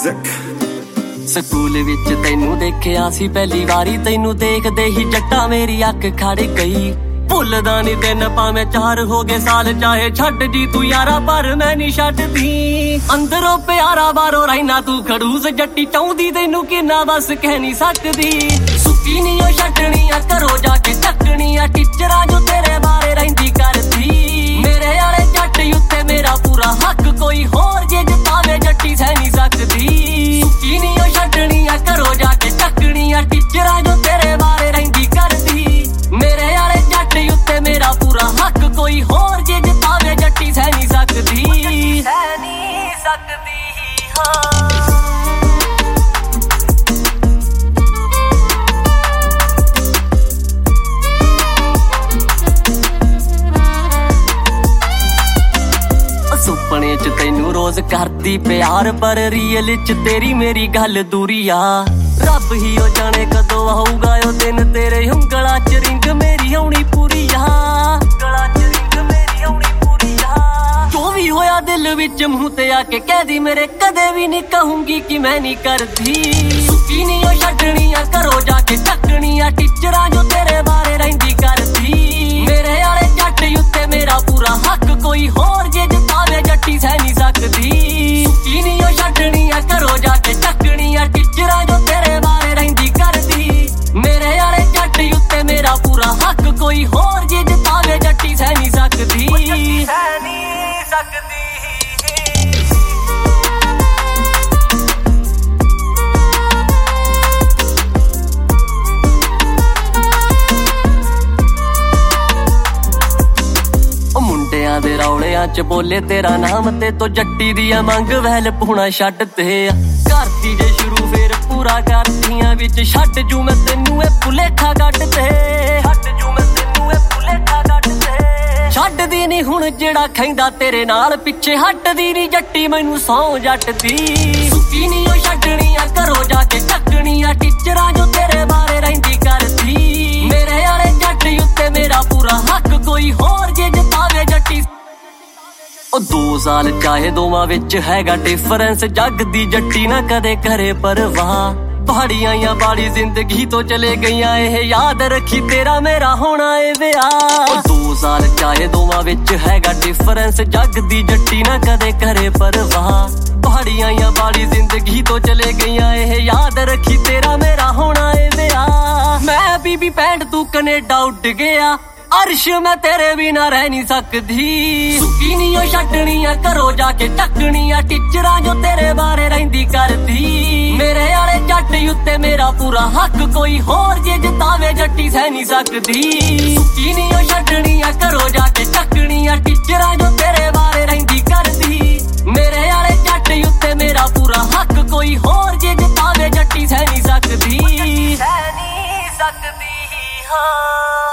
Music। School ਵਿੱਚ ਤੈਨੂੰ ਦੇਖਿਆ ਸੀ ਪਹਿਲੀ ਵਾਰੀ, ਤੈਨੂੰ ਦੇਖਦੇ ਹੀ ਜੱਟਾਂ ਮੇਰੀ ਅੱਖ ਖੜ ਗਈ। ਭੁੱਲਦਾ ਨੀ ਦਿਨ ਭਾਵੇਂ 4 ਹੋ ਗਏ ਸਾਲ, ਚਾਹੇ ਛੱਡ ਜੀ ਤੂੰ ਯਾਰਾ ਪਰ ਮੈਂ ਨੀ ਛੱਡਦੀ। ਅੰਦਰੋਂ ਪਿਆਰਾ ਬਾਹਰੋਂ ਰਹਿਣਾ ਤੂੰ ਖੜੂਸ, ਜੱਟੀ ਚਾਹੁੰਦੀ ਤੈਨੂੰ ਕਿੰਨਾ ਬਸ ਕਹਿ ਨੀ ਸਕਦੀ। ਸੁੱਕੀ ਨੀ ਉਹ ਛੱਡਣੀ ਆ ਘਰੋਂ ਜਾ ਕੇ ਚੱਕਣੀ ਆ, ਟੀਚਰਾਂ ਜੋ ਤੇਰੇ ਬਾਰੇ ਰਹਿੰਦੀ ਕਰਦੀ। ਮੇਰੇ ਵਾਲੇ ਜੱਟ ਉੱਤੇ ਮੇਰਾ ਪੂਰਾ ਹੱਕ, ਕੋਈ ਹੋਰ ਜੇ ਜਤਾਵੇ ਜੱਟੀ ਸਹਿ ਨੀ ਸਕਦੀ। ਸੁੱਕੀ ਨੀ ਉਹ ਛੱਡਣੀ ਆ ਘਰੋਂ ਜਾ ਕੇ ਚੱਕਣੀ ਆ, ਟੀਚਰਾਂ ਜੋ ਤੇਰੇ ਬਾਰੇ ਰਹਿੰਦੀ ਕਰਦੀ। ਮੇਰੇ ਵਾਲੇ ਜੱਟ ਉੱਤੇ ਮੇਰਾ ਪੂਰਾ ਹੱਕ, ਕੋਈ ਹੋਰ ਜੇ ਜਤਾਵੇ ਜੱਟੀ ਸਹਿ ਨੀ ਸਕਦੀ। ਸਹਿ ਨੀ ਸਕਦੀ ਹਾਂ। ਸੁਪਨੇ ਚ ਤੈਨੂੰ ਰੋਜ਼ ਕਰਦੀ ਪਿਆਰ, ਪਰ ਰੀਅਲ ਚ ਤੇਰੀ ਮੇਰੀ ਗੱਲ ਦੂਰੀ ਆ। ਰੱਬ ਹੀ ਉਹ ਜਾਣੇ ਕਦੋਂ ਆਊਗਾ ਉਹ ਦਿਨ, ਤੇਰੇ ਉਂਗਲਾਂ ਚ ਰਿੰਗ ਮੇਰੀ ਆਉਣੀ ਪੂਰੀ ਆ। ਉਂਗਲਾਂ ਚ ਰਿੰਗ ਮੇਰੀ ਆਉਣੀ ਪੂਰੀ ਆ। ਜੋ ਵੀ ਹੋਇਆ ਦਿਲ ਵਿੱਚ ਮੂੰਹ ਤੇ ਆ ਕੇ ਕਹਿਦੀ ਮੇਰੇ, ਕਦੇ ਵੀ ਨਹੀਂ ਕਹੂੰਗੀ ਕਿ ਮੈਂ ਨਹੀਂ ਕਰਦੀ। ਸੁੱਕੀ ਨੀ ਉਹ ਛੱਡਣੀ ਆ ਘਰੋਂ ਜਾ ਕੇ ਚੱਕਣੀ ਆ, ਟੀਚਰਾਂ ਜੋ ਤੇਰੇ ਬਾਰੇ ਰਹਿੰਦੀ ਕਰਦੀ। ਮੇਰੇ ਵਾਲੇ ਜੱਟ ਉੱਤੇ ਮੇਰਾ ਪੂਰਾ ਹੱਕ, ਕੋਈ ਹੋਰ ਜੇ ਜਤਾਵੇ ਜੱਟੀ ਸਹਿ ਨੀ ਸਕਦੀ। ਸੁੱਕੀ ਨੀ ਉਹ ਛੱਡਣੀ ਆ ਘਰੋਂ ਜਾ ਕੇ ਚੱਕਣੀ ਆ, ਟੀਚਰਾਂ ਜੋ ਤੇਰੇ ਬਾਰੇ ਰਹਿੰਦੀ ਕਰਦੀ। ਮੇਰੇ ਵਾਲੇ ਜੱਟ ਉੱਤੇ ਮੇਰਾ ਪੂਰਾ ਹੱਕ, ਕੋਈ ਹੋਰ ਜੇ ਜਤਾਵੇ ਜੱਟੀ ਸਹਿ ਨੀ ਸਕਦੀ। ਸਹਿ ਨੀ ਸਕਦੀ। ਮੁੰਡਿਆਂ ਦੇ ਰੌਲਿਆਂ ਚ ਬੋਲੇ ਤੇਰਾ ਨਾਮ, ਤੇ ਤੋ ਜੱਟੀ ਦੀਆਂ ਮੰਗ ਵਹਿਲ ਪੂਣਾ ਛੱਡ ਤੇ। ਕਰਤੀ ਜੇ ਸ਼ੁਰੂ ਫੇਰ ਪੂਰਾ ਕਰਤੀਆਂ ਵਿੱਚ, ਛੱਡ ਜੂ ਮੈਂ ਤੈਨੂੰ ਇਹ ਭੁਲੇਖਾ ਕੱਢ ਤੇ। ਛੱਡ ਜੂ ਮੈਂ ਤੈਨੂੰ ਇਹ ਭੁਲੇਖਾ ਕੱਢ ਤੇ। ਛੱਡਦੀ ਨੀ ਹੁਣ ਜਿਹੜਾ ਖੈਂਦਾ ਤੇਰੇ ਨਾਲ, ਪਿੱਛੇ ਹਟਦੀ ਨੀ ਜੱਟੀ ਮੈਨੂੰ ਸੌ ਜੱਟ ਦੀ। ਸੁੱਕੀ ਨੀ ਉਹ ਛੱਡਣੀ ਆ ਘਰੋਂ ਜਾ ਕੇ ਚੱਕਣੀ ਆ, ਟੀਚਰਾਂ ਜੋ ਤੇਰੇ ਬਾਰੇ ਰਹਿੰਦੀ ਕਰਦੀ। ਮੇਰੇ ਵਾਲੇ ਜੱਟ ਉੱਤੇ ਮੇਰਾ ਪੂਰਾ ਹੱਕ, ਕੋਈ ਹੋਰ ਜੇ ਜਤਾਵੇ ਜੱਟੀ। ਉਹ 2 ਸਾਲ ਚਾਹੇ ਦੋਵਾਂ ਵਿੱਚ ਹੈਗਾ ਡਿਫਰੈਂਸ, ਜੱਗ ਦੀ ਜੱਟੀ ਨਾ ਕਦੇ ਕਰੇ ਪਰਵਾਹ। ਪਹਾੜੀਆਂ ਜਾਂ ਬਾੜੀ ਜ਼ਿੰਦਗੀ ਤੋਂ ਚਲੇ ਗਈਆਂ, ਇਹ ਯਾਦ ਰੱਖੀ ਤੇਰਾ ਮੇਰਾ ਹੋਣਾ ਏ ਵਿਆਹ। ਉਹ 2 ਸਾਲ ਚਾਹੇ ਦੋਵਾਂ ਵਿੱਚ ਹੈਗਾ ਡਿਫਰੈਂਸ, ਜੱਗ ਦੀ ਜੱਟੀ ਨਾ ਕਦੇ ਕਰੇ ਪਰਵਾਹ। ਪਹਾੜੀਆਂ ਜਾਂ ਬਾੜੀ ਜ਼ਿੰਦਗੀ ਤੋਂ ਚਲੇ ਗਈਆਂ, ਇਹ ਯਾਦ ਰੱਖੀ ਤੇਰਾ ਮੇਰਾ ਹੋਣਾ ਏ ਵਿਆਹ। ਮੈਂ ਬੀਬੀ 65 ਤੂੰ ਕਨੇਡਾ ਉੱਡ ਗਿਆ, ਅਰਸ਼ ਮੈਂ ਤੇਰੇ ਬਿਨਾਂ ਰਹਿ ਨਹੀਂ ਸਕਦੀ। ਸੁੱਕੀ ਨੀ ਉਹ ਛੱਡਣੀ ਆ ਘਰੋਂ ਜਾ ਕੇ ਚੱਕਣੀ ਆ, ਟੀਚਰਾਂ ਜੋ ਤੇਰੇ ਬਾਰੇ ਰਹਿੰਦੀ ਕਰਦੀ। ਮੇਰੇ ਵਾਲੇ ਜੱਟ ਉੱਤੇ ਮੇਰਾ ਪੂਰਾ ਹੱਕ, ਕੋਈ ਹੋਰ ਜੇ ਜਤਾਵੇ ਜੱਟੀ ਸਹਿ ਨਹੀਂ ਸਕਦੀ। ਸੁੱਕੀ ਨੀ ਉਹ ਛੱਡਣੀ ਆ ਘਰੋਂ ਜਾ ਕੇ ਚੱਕਣੀ ਆ, ਟੀਚਰਾਂ ਜੋ ਤੇਰੇ ਬਾਰੇ ਰਹਿੰਦੀ ਕਰਦੀ। ਮੇਰੇ ਵਾਲੇ ਜੱਟ ਉੱਤੇ ਮੇਰਾ ਪੂਰਾ ਹੱਕ, ਕੋਈ ਹੋਰ ਜੇ ਜਤਾਵੇ ਜੱਟੀ ਸਹਿ ਨਹੀਂ ਸਕਦੀ। ਸਹਿ ਨਹੀਂ ਸਕਦੀ ਹਾਂ।